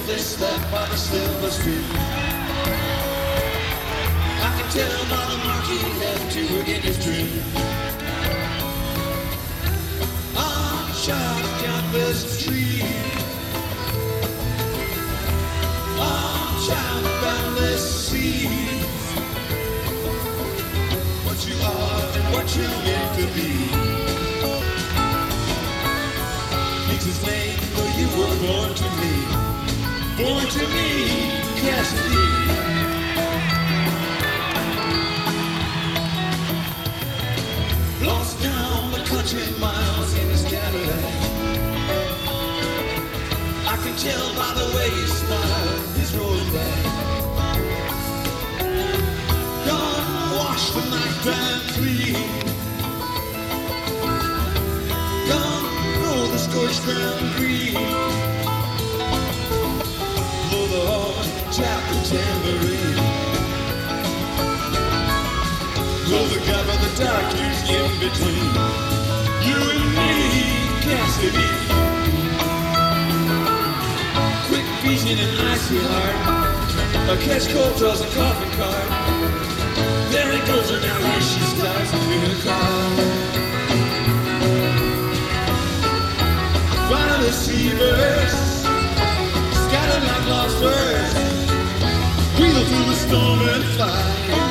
this, that by the silver street. I can tell by the mark he left you in his dream. On shot canvas tree, on child boundless sea. What you are and what you're meant to be. Makes his name, though you were born to me. Born to me, Cassidy. Lost down the country miles in his Cadillac. I can tell by the way he smiled, he's rolling back. Gone, wash the night time clean. Gone, roll the scorched ground green. Blow the horn, tap the tambourine. Blow the gap of the dark years in between. You and me, Cassidy. Quick beating and icy heart. A catch cold draws a coffin cart. There it goes, and now here she starts in her car. Find the seabirds, scattered like lost birds. Wheel through the storm and fly.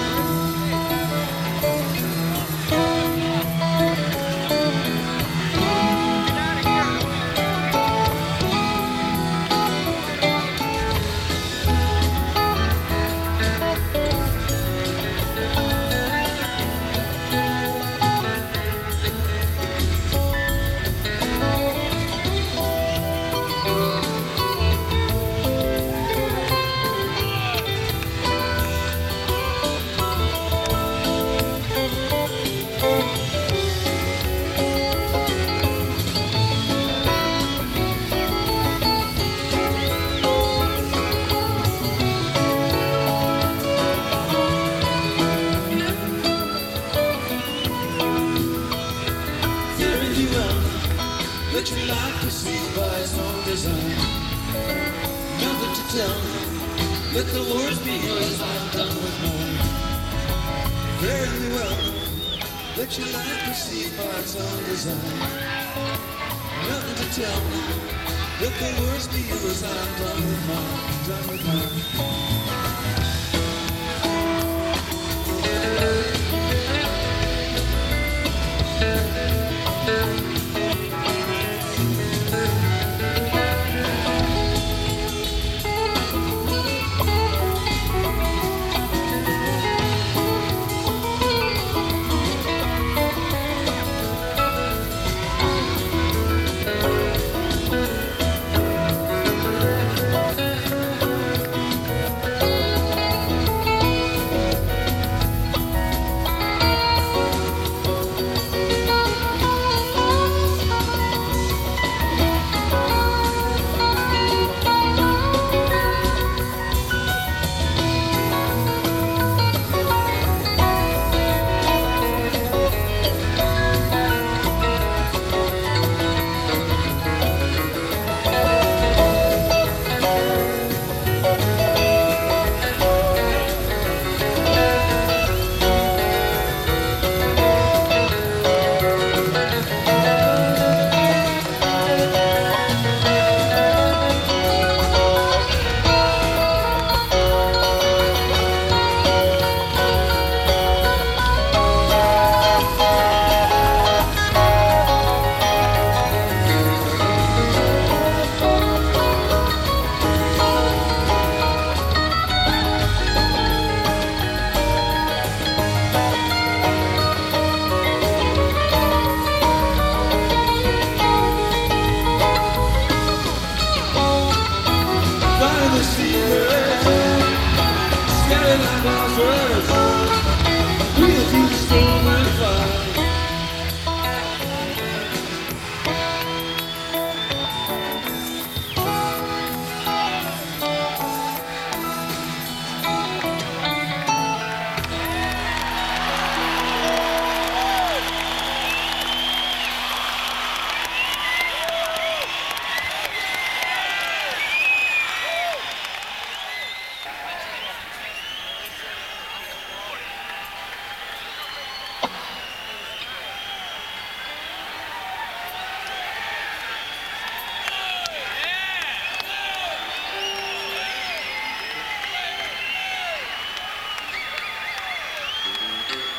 That you like to see by his own design. Nothing to tell me, let the words be yours, I'm done with mine. Very well, that you like to see by its own design. Nothing to tell me, let the words be yours, I'm done with mine, done with mine.